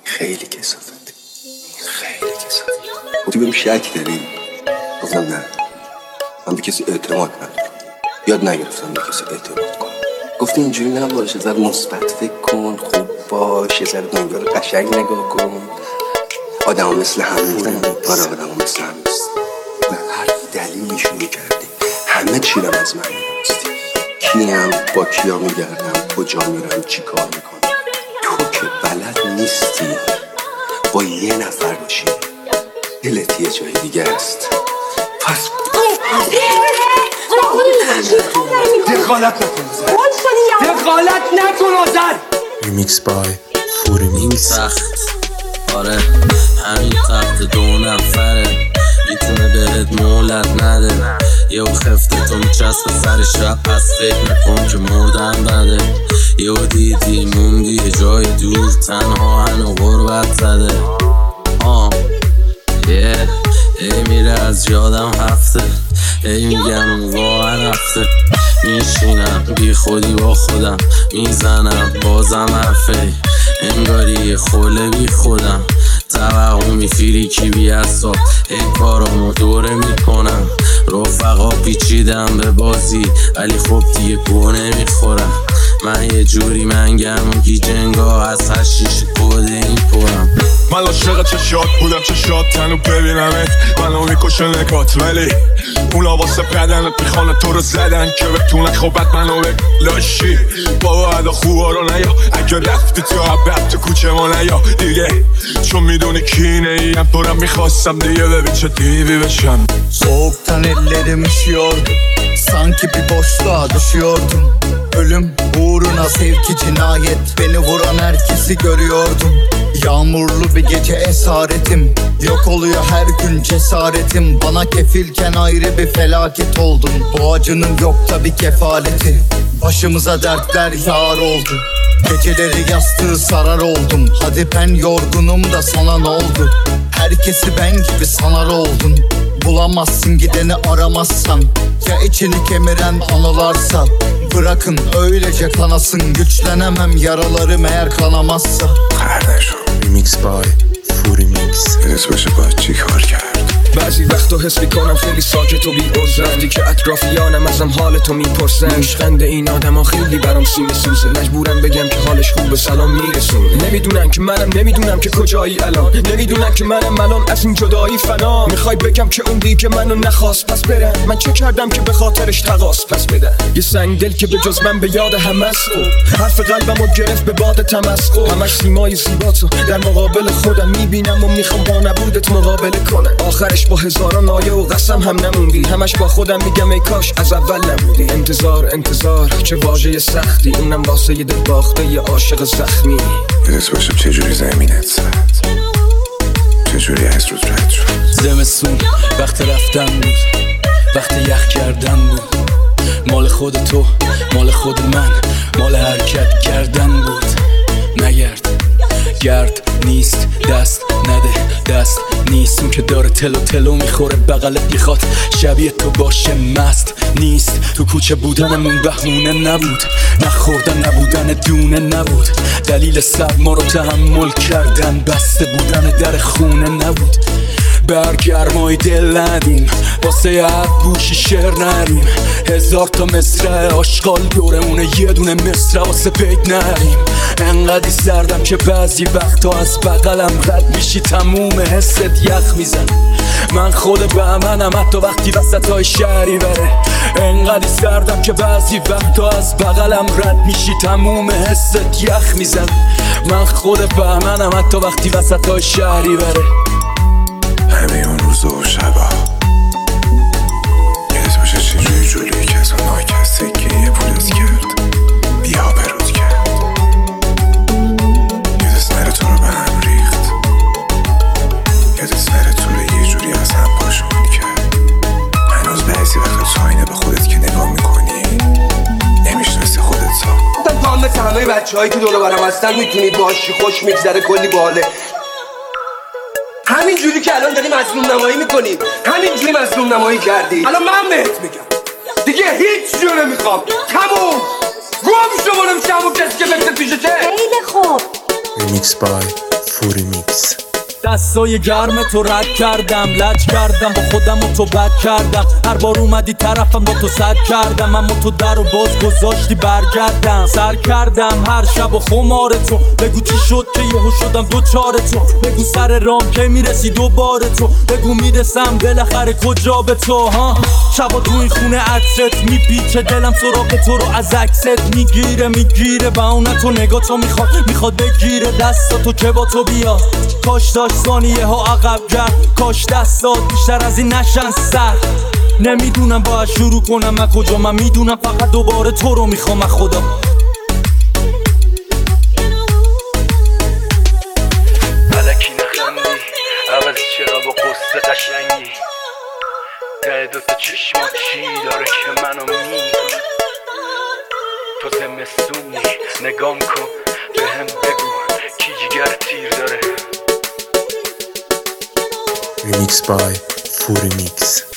خیلی کثافته، خیلی کثافته. گفتی بهم شک داری؟ گفتم نه، من به کسی اعتماد ندارم، یاد نگرفتم به کسی اعتماد کنم. گفتی اینجوری نباشه، یه ذره مثبت فکر کن، خوب باش، یه ذره دنیا رو قشنگ نگاه کن. آدم ها مثل هم نیستن. آره آدم ها مثل هم نیست. به هر دلیلی شروع کردی همه چی رو از من می‌دونستی. کیم، با کیا میگردم، کجا میرم، چی کار میکنم. تو که بلد نیستی با یه نفر باشی، دلت یه جای دیگه است. پس دخالت نکن زن. ریمیکس بای فوری سخت. آره همین تخت 2 نفره میتونه بهت مولد نده. یهو خفته تو میچسته سر شب، پس فکر نکن که مردن بده. یهو دیدی موندی یه جای دور، تنها هنو غربت زده. ای میره از یادم هفته، ای میگم واقعا رفته. میشینم بی خودی با خودم، میزنم بازم حرفه. انگاری خوله بی خودم، توقع میفیری کی بی اصاب. ای کارامو دوره میکنم، رفقا پیچیدم به بازی، ولی خب دیگه گوه نمیخورم. من یه جوری منگم و گیجنگا از هشیش بوده این پرم. من عاشق چشات بودم، چشات تنو ببینمت منو میکشه نگات، ولی اونا واسه بدنت میخوان تو رو زدن که بتونن خوبت منو لاشی. بابا ادا خوبا رو نیا، اگه رفتی تو عبد تو koçe ما نیا دیگه، چون میدونی کینه ایم دورم میخواستم دیگه ببین çe دیوی بشم. Soğuktan ellerim üşüyordu, sanki bir boşluğa düşüyordum. Ölüm uğruna sevki cinayet, beni vuran herkesi görüyordum. Yağmurlu bir gece esaretim, yok oluyor her gün cesaretim. Bana kefilken ayrı bir felaket oldum, bu acının yok tabi kefaleti. Başımıza dertler yar oldu, geceleri yastığı sarar oldum. Hadi ben yorgunum da sana ne oldu? Herkesi ben gibi sanar oldun. Bulamazsın gideni aramazsan, ya içini kemiren anılarsa. Bırakın öylece kanasın, güçlenemem yaralarım eğer kanamazsa. ریمیکس بای فوری میکس. دلت باشه باید چی کار کرد. بعضی وقتا حس میکنم خیلی ساکت و بی رفتی که اطرافیانم ازم حالتو میپرسن. نوشخند این آدم ها خیلی برام سینه سوزه، مجبورم بگم که حالش خوبه سلام میرسونه. نمیدونم که منم، نمیدونم که کجایی الان، نمیدونم که منم الان از این جدایی فنا. میخوای بگم که اون دیگه منو نخواست پس برم، من چه کردم که به خاطرش تقاس پس بدم. یه سنگ دل که به جز من به یاد همه است، حرف قلبمو گرفت به باد تمسخر. همش سیمای زیباتو در مقابل خودم میبینم و میخوام با نبودت مقابله کنم. آخرش با هزاران آیه و قسم هم نموندی، همش با خودم میگم ای کاش از اول نبودی. انتظار چه واژه سختی، اونم واسه یه دل باخته یه عاشق زخمی. دلت باشه چجوری زمینت زد، چجوری از رود رد شد. زمستون وقت رفتن بود، وقت یخ کردن بود. مال خود تو، مال خود من، مال حرکت کردن بود. نگرد گرد نیست، دست نده دست نیست. اون که داره تلو میخوره بغلت میخواد شبیه تو باشه مست نیست. تو کوچه بودنمون بهونه نبود، نخوردن نبودن دونه نبود. دلیل سرما رو تحمل کردن بسته بودن در خونه نبود. برگرمای دل ندیم، واسه هر گوشی شعر نریم. 1000 تا مصرع آشغال دورمونه، یه دونه مصرع واسه پیت نریم. انقدی سردم که بعضی وقتا از بغلم رد میشی تموم حست یخ میزن. من خود بهمنم حتی وقتی وسط های شهری بره. انقدی سردم که بعضی وقتا از بغلم رد میشی تموم حست یخ میزن. من خود بهمنم حتی وقتی وسط های شهری بره. همه اون روزا و شبا یادت باشه چجوری جلوی کس و ناکس تکیه پولت کرد، بیا برود کرد. یادت نره تو رو به هم ریخت، یادت نره تو رو یه جوری از هم پاشون کرد. هنوز بعضی وقتا تو آینه به خودت که نگاه میکنی نمیشناسی خودت تا هم مثل همه بچه هایی که دور برم هستن میتونی باشی، خوش میگذره، کلی باله. همین جوری که الان داری مظلوم نمایی میکنی، همین جوری مظلوم نمایی کردی. الان من بهت میگم دیگه هیچ جور نمیخوام، تموم گم شو. برم شمو کسی که بکتر پیشته. خیلی خوب. ریمیکس بای فوریمیکس. دستای گرم تو رد کردم، لج کردم با خودم و تو بد کردم. هر بار اومدی طرفم با تو صد کردم، اما تو در و باز گذاشتی برگردم. سر کردم هر شب و خمار تو، بگو چی شد که یهو شدم دوچار تو. بگو سر رام که میرسی دوباره تو، بگو میرسم بالاخره کجا به تو. ها شبا تو این خونه عطرت میپیچه، دلم سراغ تو رو از عکست میگیره با اون تو نگاه تو میخواد بگیره دستاتو که با تو بیاد. کاش داشت ثانیه ها عقب گرد، کاش دستات بیشتر از این نشن سر. نمیدونم باید شروع کنم از کجا، من میدونم فقط دوباره تو رو میخوام از خدا. ملکی نخندی عوضی چرا با قصه قشنگی، ته دوتا چشمات چی داره که منو میگه. تو زمستونی نگام کن بهم بگو کی جگر تیر داره. Remix by Furiymix.